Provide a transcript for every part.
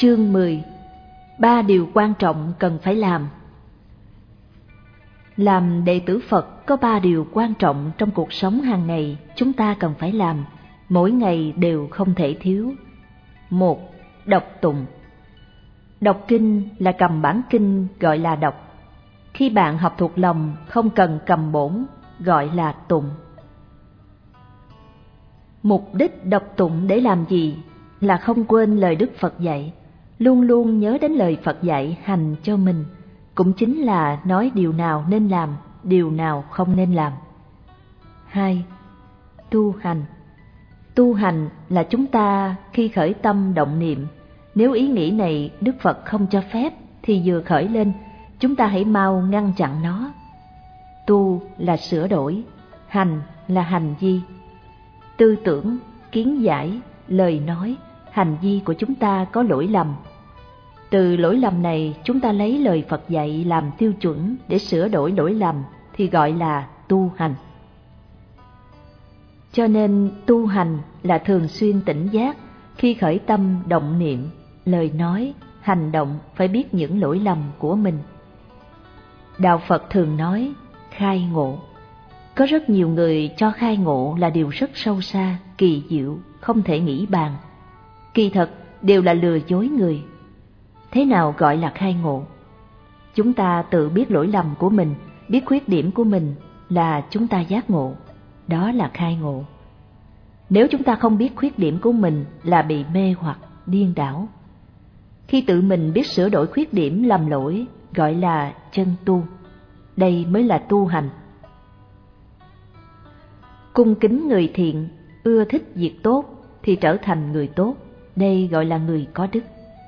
Chương 10. 3 điều quan trọng cần phải làm. Làm đệ tử Phật có 3 điều quan trọng trong cuộc sống hàng ngày chúng ta cần phải làm, mỗi ngày đều không thể thiếu. 1. Đọc tụng. Đọc kinh là cầm bản kinh gọi là đọc. Khi bạn học thuộc lòng không cần cầm bổn, gọi là tụng. Mục đích đọc tụng để làm gì? Là không quên lời Đức Phật dạy, luôn luôn nhớ đến lời Phật dạy hành cho mình, cũng chính là nói điều nào nên làm, điều nào không nên làm. 2. Tu hành. Tu hành là chúng ta khi khởi tâm động niệm, nếu ý nghĩ này Đức Phật không cho phép thì vừa khởi lên, chúng ta hãy mau ngăn chặn nó. Tu là sửa đổi, hành là hành vi. Tư tưởng, kiến giải, lời nói, hành vi của chúng ta có lỗi lầm. Từ lỗi lầm này chúng ta lấy lời Phật dạy làm tiêu chuẩn để sửa đổi lỗi lầm thì gọi là tu hành. Cho nên tu hành là thường xuyên tỉnh giác, khi khởi tâm động niệm, lời nói, hành động phải biết những lỗi lầm của mình. Đạo Phật thường nói khai ngộ. Có rất nhiều người cho khai ngộ là điều rất sâu xa, kỳ diệu, không thể nghĩ bàn. Kỳ thật đều là lừa dối người. Thế nào gọi là khai ngộ? Chúng ta tự biết lỗi lầm của mình, biết khuyết điểm của mình là chúng ta giác ngộ. Đó là khai ngộ. Nếu chúng ta không biết khuyết điểm của mình là bị mê hoặc, điên đảo. Khi tự mình biết sửa đổi khuyết điểm lầm lỗi gọi là chân tu. Đây mới là tu hành. Cung kính người thiện, ưa thích việc tốt thì trở thành người tốt. Đây gọi là người có đức.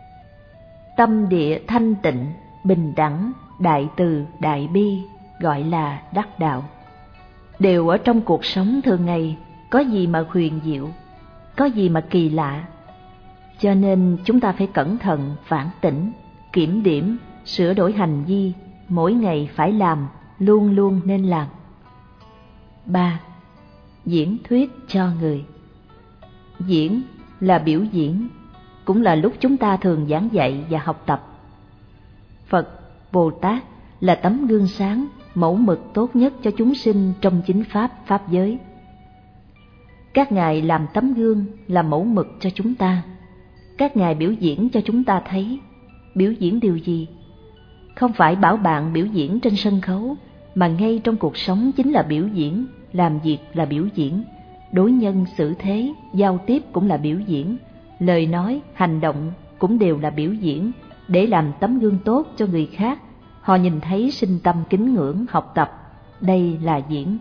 Tâm địa thanh tịnh, bình đẳng, đại từ, đại bi gọi là đắc đạo. Đều ở trong cuộc sống thường ngày, có gì mà huyền diệu, có gì mà kỳ lạ. Cho nên chúng ta phải cẩn thận phản tỉnh, kiểm điểm, sửa đổi hành vi, mỗi ngày phải làm, luôn luôn nên làm. 3. Diễn thuyết cho người. Diễn là biểu diễn, cũng là lúc chúng ta thường giảng dạy và học tập. Phật, Bồ Tát là tấm gương sáng, mẫu mực tốt nhất cho chúng sinh trong chính pháp, pháp giới. Các ngài làm tấm gương, làm mẫu mực cho chúng ta. Các ngài biểu diễn cho chúng ta thấy. Biểu diễn điều gì? Không phải bảo bạn biểu diễn trên sân khấu, mà ngay trong cuộc sống chính là biểu diễn, làm việc là biểu diễn, đối nhân xử thế, giao tiếp cũng là biểu diễn, lời nói, hành động cũng đều là biểu diễn, để làm tấm gương tốt cho người khác. Họ nhìn thấy sinh tâm kính ngưỡng, học tập. Đây là diễn.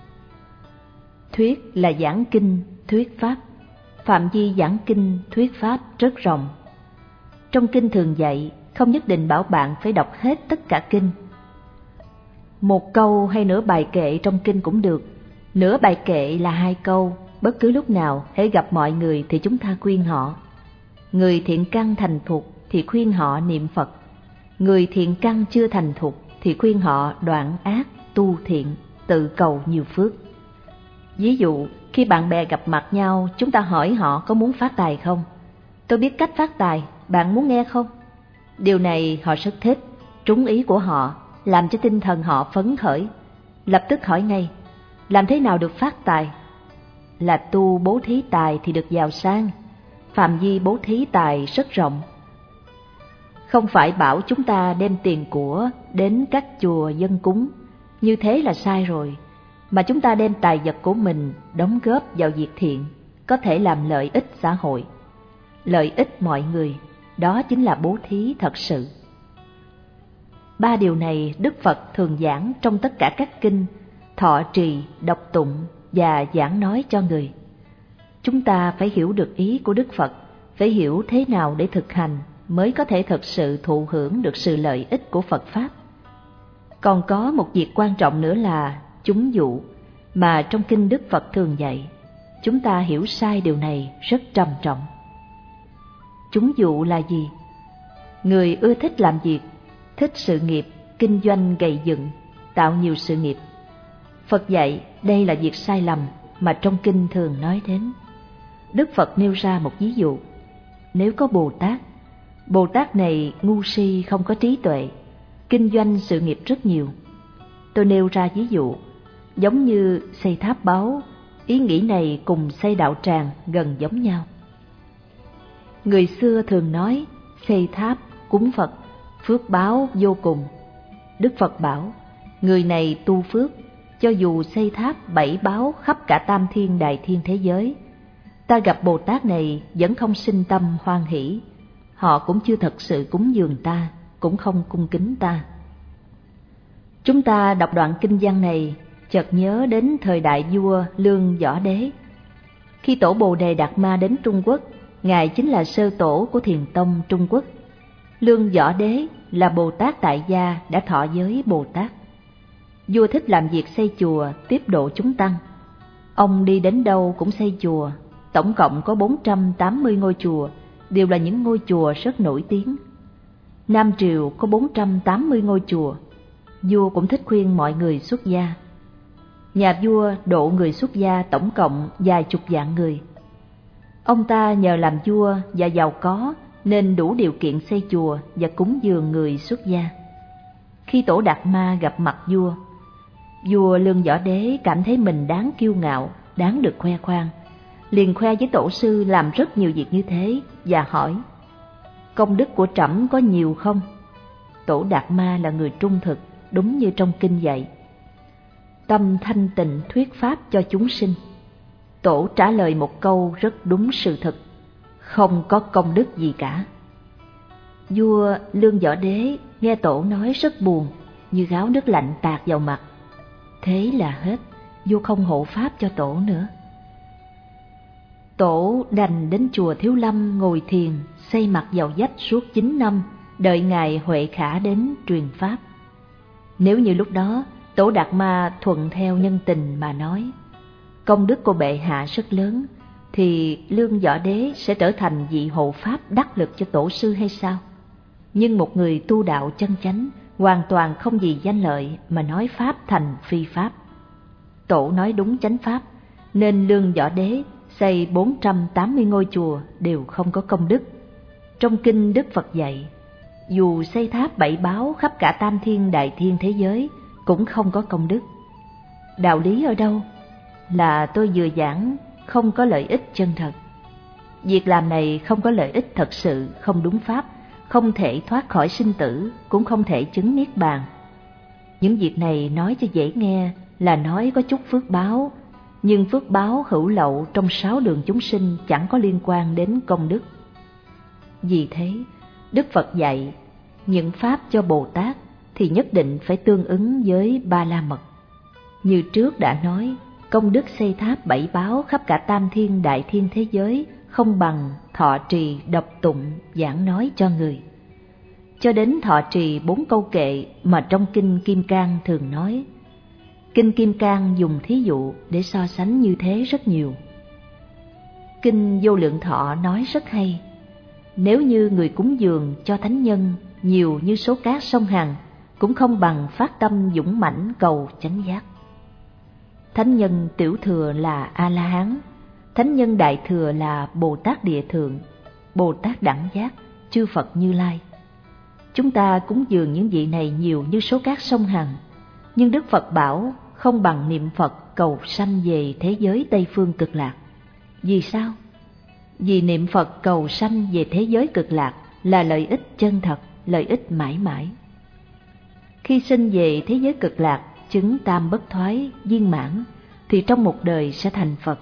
Thuyết là giảng kinh, thuyết pháp. Phạm vi giảng kinh, thuyết pháp rất rộng. Trong kinh thường dạy, không nhất định bảo bạn phải đọc hết tất cả kinh. Một câu hay nửa bài kệ trong kinh cũng được. Nửa bài kệ là 2 câu, bất cứ lúc nào hễ gặp mọi người thì chúng ta khuyên họ. Người thiện căn thành thục thì khuyên họ niệm Phật. Người thiện căn chưa thành thục thì khuyên họ đoạn ác, tu thiện, tự cầu nhiều phước. Ví dụ, khi bạn bè gặp mặt nhau, chúng ta hỏi họ có muốn phát tài không? Tôi biết cách phát tài, bạn muốn nghe không? Điều này họ rất thích, trúng ý của họ, làm cho tinh thần họ phấn khởi. Lập tức hỏi ngay, làm thế nào được phát tài? Là tu bố thí tài thì được giàu sang. Phạm vi bố thí tài rất rộng. Không phải bảo chúng ta đem tiền của đến các chùa dâng cúng, như thế là sai rồi, mà chúng ta đem tài vật của mình đóng góp vào việc thiện, có thể làm lợi ích xã hội, lợi ích mọi người, đó chính là bố thí thật sự. 3 điều này Đức Phật thường giảng trong tất cả các kinh, thọ trì, đọc tụng và giảng nói cho người. Chúng ta phải hiểu được ý của Đức Phật, phải hiểu thế nào để thực hành mới có thể thực sự thụ hưởng được sự lợi ích của Phật Pháp. Còn có một việc quan trọng nữa là chúng dụ, mà trong kinh Đức Phật thường dạy. Chúng ta hiểu sai điều này rất trầm trọng. Chúng dụ là gì? Người ưa thích làm việc, thích sự nghiệp, kinh doanh gầy dựng, tạo nhiều sự nghiệp. Phật dạy đây là việc sai lầm mà trong kinh thường nói đến. Đức Phật nêu ra một ví dụ. Nếu có Bồ Tát, Bồ Tát này ngu si không có trí tuệ, kinh doanh sự nghiệp rất nhiều. Tôi nêu ra ví dụ, giống như xây tháp báu, ý nghĩ này cùng xây đạo tràng gần giống nhau. Người xưa thường nói xây tháp cúng Phật, phước báo vô cùng. Đức Phật bảo, người này tu phước, cho dù xây tháp 7 báo khắp cả tam thiên đại thiên thế giới, ta gặp Bồ Tát này vẫn không sinh tâm hoan hỷ, họ cũng chưa thật sự cúng dường ta, cũng không cung kính ta. Chúng ta đọc đoạn kinh văn này, chợt nhớ đến thời đại vua Lương Võ Đế. Khi tổ Bồ Đề Đạt Ma đến Trung Quốc, Ngài chính là sơ tổ của Thiền tông Trung Quốc. Lương Võ Đế là Bồ Tát tại gia đã thọ giới Bồ Tát. Vua thích làm việc xây chùa tiếp độ chúng tăng. Ông đi đến đâu cũng xây chùa, tổng cộng có 480 ngôi chùa, đều là những ngôi chùa rất nổi tiếng. Nam Triều có 480 ngôi chùa, vua cũng thích khuyên mọi người xuất gia. Nhà vua độ người xuất gia tổng cộng vài chục vạn người. Ông ta nhờ làm vua và giàu có nên đủ điều kiện xây chùa và cúng dường người xuất gia. Khi tổ Đạt Ma gặp mặt vua Lương Võ Đế cảm thấy mình đáng kiêu ngạo, đáng được khoe khoang, liền khoe với tổ sư làm rất nhiều việc như thế và hỏi: công đức của trẫm có nhiều không? Tổ Đạt Ma là người trung thực, đúng như trong kinh dạy: tâm thanh tịnh thuyết pháp cho chúng sinh. Tổ trả lời một câu rất đúng sự thật: không có công đức gì cả. Vua Lương Võ Đế nghe tổ nói rất buồn, như gáo nước lạnh tạt vào mặt. Thế là hết, vua không hộ pháp cho tổ nữa. Tổ đành đến chùa Thiếu Lâm ngồi thiền, xây mặt vào vách suốt 9 năm, đợi ngài Huệ Khả đến truyền pháp. Nếu như lúc đó tổ Đạt Ma thuận theo nhân tình mà nói, công đức của bệ hạ rất lớn, thì Lương Võ Đế sẽ trở thành vị hộ pháp đắc lực cho tổ sư hay sao? Nhưng một người tu đạo chân chánh, hoàn toàn không vì danh lợi mà nói pháp thành phi pháp. Tổ nói đúng chánh pháp, nên Lương Võ Đế xây 480 ngôi chùa đều không có công đức. Trong kinh Đức Phật dạy, dù xây tháp 7 báo khắp cả tam thiên đại thiên thế giới cũng không có công đức. Đạo lý ở đâu? Là tôi vừa giảng không có lợi ích chân thật. Việc làm này không có lợi ích thật sự, không đúng pháp, không thể thoát khỏi sinh tử, cũng không thể chứng niết bàn. Những việc này nói cho dễ nghe là nói có chút phước báo, nhưng phước báo hữu lậu trong 6 đường chúng sinh chẳng có liên quan đến công đức. Vì thế, Đức Phật dạy, những pháp cho Bồ Tát thì nhất định phải tương ứng với Ba La Mật. Như trước đã nói, công đức xây tháp 7 báo khắp cả tam thiên đại thiên thế giới không bằng thọ trì đọc tụng giảng nói cho người. Cho đến thọ trì 4 câu kệ mà trong kinh Kim Cang thường nói. Kinh Kim Cang dùng thí dụ để so sánh như thế rất nhiều. Kinh Vô Lượng Thọ nói rất hay: nếu như người cúng dường cho thánh nhân nhiều như số cát sông Hằng, cũng không bằng phát tâm dũng mãnh cầu chánh giác. Thánh nhân tiểu thừa là A-la-hán, thánh nhân đại thừa là Bồ Tát Địa Thượng, Bồ Tát Đẳng Giác, chư Phật Như Lai. Chúng ta cúng dường những vị này nhiều như số cát sông Hằng, nhưng Đức Phật bảo không bằng niệm Phật cầu sanh về thế giới Tây Phương Cực Lạc. Vì sao? Vì niệm Phật cầu sanh về thế giới Cực Lạc là lợi ích chân thật, lợi ích mãi mãi. Khi sinh về thế giới Cực Lạc, chứng tam bất thoái, viên mãn, thì trong một đời sẽ thành Phật.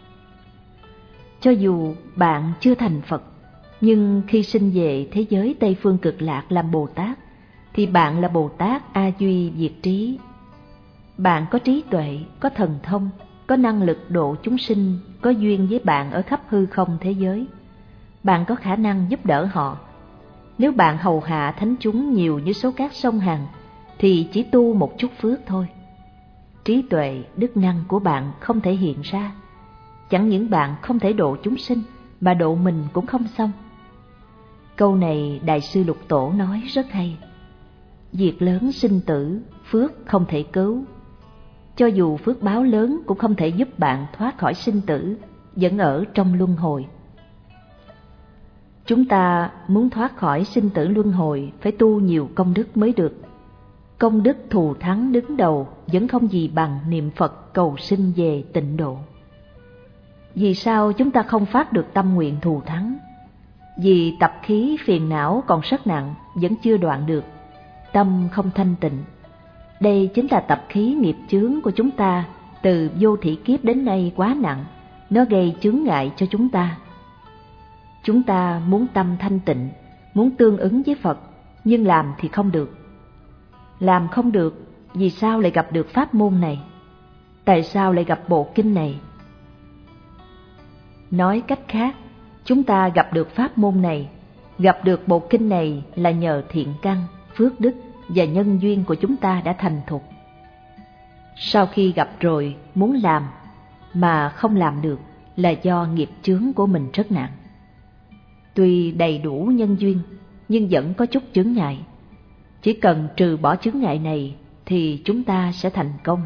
Cho dù bạn chưa thành Phật, nhưng khi sinh về thế giới Tây Phương Cực Lạc làm Bồ Tát, thì bạn là Bồ Tát A Duy Diệt Trí. Bạn có trí tuệ, có thần thông, có năng lực độ chúng sinh, có duyên với bạn ở khắp hư không thế giới. Bạn có khả năng giúp đỡ họ. Nếu bạn hầu hạ thánh chúng nhiều như số cát sông Hằng, thì chỉ tu một chút phước thôi. Trí tuệ, đức năng của bạn không thể hiện ra. Chẳng những bạn không thể độ chúng sinh, mà độ mình cũng không xong. Câu này Đại sư Lục Tổ nói rất hay. Việc lớn sinh tử, phước không thể cứu. Cho dù phước báo lớn cũng không thể giúp bạn thoát khỏi sinh tử, vẫn ở trong luân hồi. Chúng ta muốn thoát khỏi sinh tử luân hồi phải tu nhiều công đức mới được. Công đức thù thắng đứng đầu vẫn không gì bằng niệm Phật cầu sinh về tịnh độ. Vì sao chúng ta không phát được tâm nguyện thù thắng? Vì tập khí phiền não còn rất nặng, vẫn chưa đoạn được, tâm không thanh tịnh. Đây chính là tập khí nghiệp chướng của chúng ta từ vô thỉ kiếp đến nay quá nặng, nó gây chướng ngại cho chúng ta. Chúng ta muốn tâm thanh tịnh, muốn tương ứng với Phật, nhưng làm thì không được. Làm không được, vì sao lại gặp được pháp môn này? Tại sao lại gặp bộ kinh này? Nói cách khác, chúng ta gặp được pháp môn này, gặp được bộ kinh này là nhờ thiện căn, phước đức và nhân duyên của chúng ta đã thành thục. Sau khi gặp rồi muốn làm mà không làm được là do nghiệp chướng của mình rất nặng. Tuy đầy đủ nhân duyên nhưng vẫn có chút chướng ngại. Chỉ cần trừ bỏ chướng ngại này thì chúng ta sẽ thành công.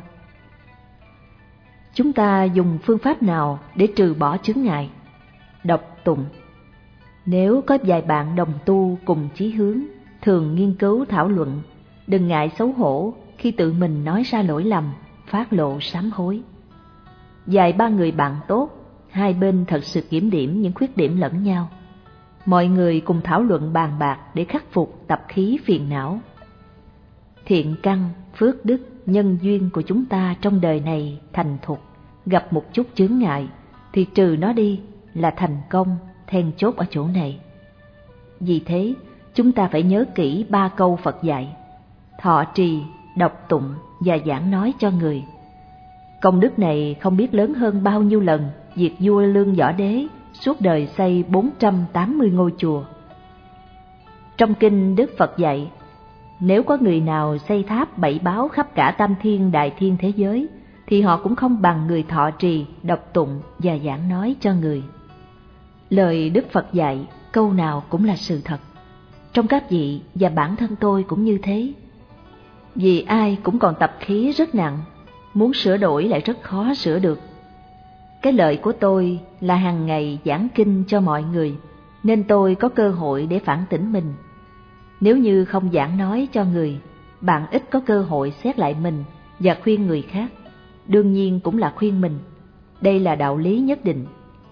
Chúng ta dùng phương pháp nào để trừ bỏ chướng ngại? Đọc tụng. Nếu có vài bạn đồng tu cùng chí hướng, thường nghiên cứu thảo luận, đừng ngại xấu hổ khi tự mình nói ra lỗi lầm, phát lộ sám hối. Vài ba người bạn tốt, hai bên thật sự kiểm điểm những khuyết điểm lẫn nhau. Mọi người cùng thảo luận bàn bạc để khắc phục tập khí phiền não. Thiện căn, phước đức, nhân duyên của chúng ta trong đời này thành thục, gặp một chút chướng ngại thì trừ nó đi là thành công, then chốt ở chỗ này. Vì thế, chúng ta phải nhớ kỹ 3 câu Phật dạy: thọ trì, đọc tụng và giảng nói cho người. Công đức này không biết lớn hơn bao nhiêu lần việc vua Lương Võ Đế suốt đời xây 480 ngôi chùa. Trong kinh Đức Phật dạy, nếu có người nào xây tháp 7 báo khắp cả tam thiên đại thiên thế giới, thì họ cũng không bằng người thọ trì, đọc tụng và giảng nói cho người. Lời Đức Phật dạy, câu nào cũng là sự thật. Trong các vị và bản thân tôi cũng như thế. Vì ai cũng còn tập khí rất nặng, muốn sửa đổi lại rất khó sửa được. Cái lợi của tôi là hàng ngày giảng kinh cho mọi người, nên tôi có cơ hội để phản tỉnh mình. Nếu như không giảng nói cho người, bạn ít có cơ hội xét lại mình và khuyên người khác, đương nhiên cũng là khuyên mình. Đây là đạo lý nhất định.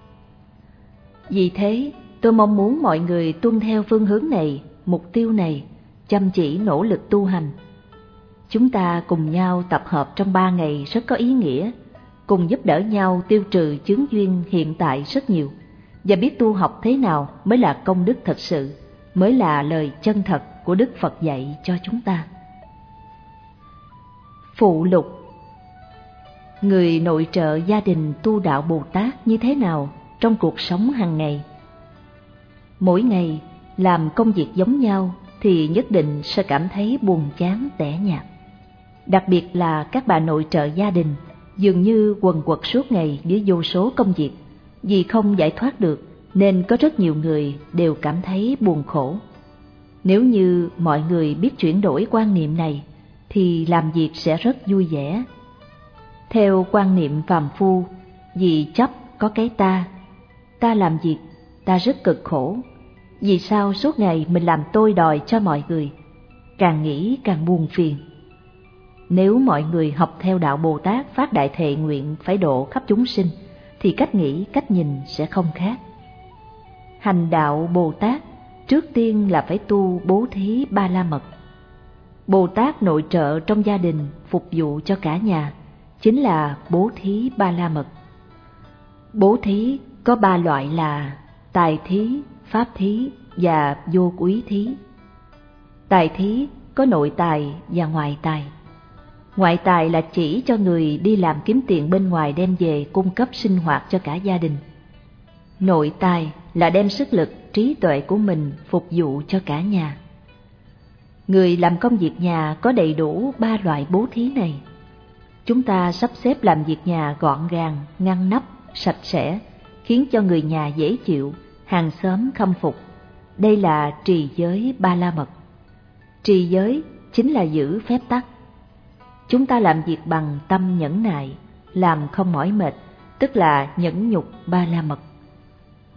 Vì thế, tôi mong muốn mọi người tuân theo phương hướng này, mục tiêu này, chăm chỉ nỗ lực tu hành. Chúng ta cùng nhau tập hợp trong 3 ngày rất có ý nghĩa, cùng giúp đỡ nhau tiêu trừ chướng duyên hiện tại rất nhiều, và biết tu học thế nào mới là công đức thật sự, mới là lời chân thật của Đức Phật dạy cho chúng ta. Phụ lục: người nội trợ gia đình tu đạo Bồ Tát như thế nào trong cuộc sống hàng ngày? Mỗi ngày làm công việc giống nhau thì nhất định sẽ cảm thấy buồn chán tẻ nhạt. Đặc biệt là các bà nội trợ gia đình dường như quần quật suốt ngày với vô số công việc, vì không giải thoát được nên có rất nhiều người đều cảm thấy buồn khổ. Nếu như mọi người biết chuyển đổi quan niệm này thì làm việc sẽ rất vui vẻ. Theo quan niệm phàm phu, vì chấp có cái ta làm việc, ta rất cực khổ. Vì sao suốt ngày mình làm tôi đòi cho mọi người? Càng nghĩ càng buồn phiền. Nếu mọi người học theo đạo Bồ Tát phát đại thệ nguyện phải độ khắp chúng sinh, thì cách nghĩ, cách nhìn sẽ không khác. Hành đạo Bồ Tát trước tiên là phải tu bố thí Ba La Mật. Bồ Tát nội trợ trong gia đình phục vụ cho cả nhà chính là bố thí Ba La Mật. Bố thí có 3 loại là tài thí, pháp thí và vô úy thí. Tài thí có nội tài và ngoại tài. Ngoại tài là chỉ cho người đi làm kiếm tiền bên ngoài đem về cung cấp sinh hoạt cho cả gia đình. Nội tài là đem sức lực, trí tuệ của mình phục vụ cho cả nhà. Người làm công việc nhà có đầy đủ 3 loại bố thí này. Chúng ta sắp xếp làm việc nhà gọn gàng, ngăn nắp, sạch sẽ, khiến cho người nhà dễ chịu, hàng xóm khâm phục. Đây là trì giới Ba La Mật. Trì giới chính là giữ phép tắc. Chúng ta làm việc bằng tâm nhẫn nại, làm không mỏi mệt, tức là nhẫn nhục Ba La Mật.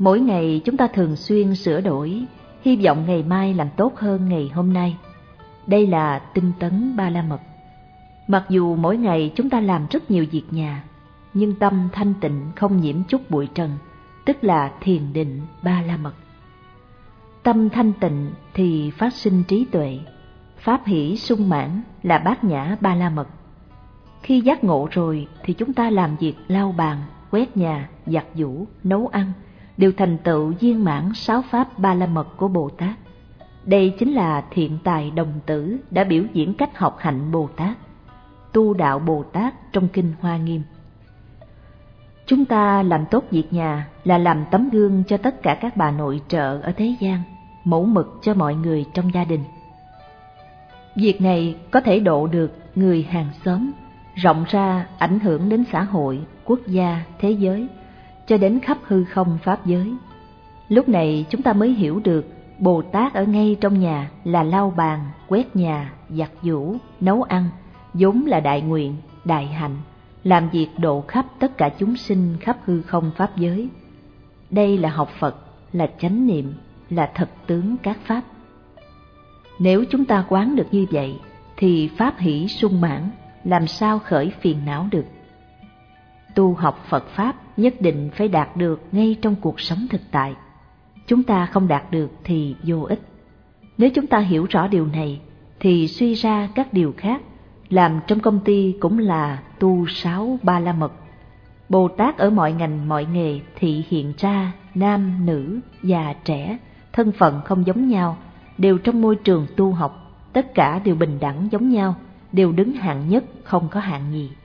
Mỗi ngày chúng ta thường xuyên sửa đổi, hy vọng ngày mai làm tốt hơn ngày hôm nay. Đây là tinh tấn Ba La Mật. Mặc dù mỗi ngày chúng ta làm rất nhiều việc nhà, nhưng tâm thanh tịnh không nhiễm chút bụi trần, tức là thiền định Ba La Mật. Tâm thanh tịnh thì phát sinh trí tuệ, pháp hỷ sung mãn là bát nhã Ba La Mật. Khi giác ngộ rồi thì chúng ta làm việc lau bàn, quét nhà, giặt giũ, nấu ăn đều thành tựu viên mãn 6 pháp Ba La Mật của Bồ Tát. Đây chính là thiện tài đồng tử đã biểu diễn cách học hạnh Bồ Tát, tu đạo Bồ Tát trong kinh Hoa Nghiêm. Chúng ta làm tốt việc nhà là làm tấm gương cho tất cả các bà nội trợ ở thế gian, mẫu mực cho mọi người trong gia đình. Việc này có thể độ được người hàng xóm, rộng ra ảnh hưởng đến xã hội, quốc gia, thế giới, cho đến khắp hư không pháp giới. Lúc này chúng ta mới hiểu được Bồ Tát ở ngay trong nhà là lau bàn, quét nhà, giặt giũ, nấu ăn, vốn là đại nguyện, đại hạnh, làm việc độ khắp tất cả chúng sinh khắp hư không pháp giới. Đây là học Phật, là chánh niệm, là thật tướng các pháp. Nếu chúng ta quán được như vậy, thì pháp hỷ sung mãn, làm sao khởi phiền não được. Tu học Phật Pháp nhất định phải đạt được ngay trong cuộc sống thực tại. Chúng ta không đạt được thì vô ích. Nếu chúng ta hiểu rõ điều này, thì suy ra các điều khác, làm trong công ty cũng là tu 6 Ba La Mật. Bồ Tát ở mọi ngành mọi nghề thị hiện ra, nam, nữ, già, trẻ, thân phận không giống nhau, đều trong môi trường tu học, tất cả đều bình đẳng giống nhau, đều đứng hạng nhất, không có hạng nhì.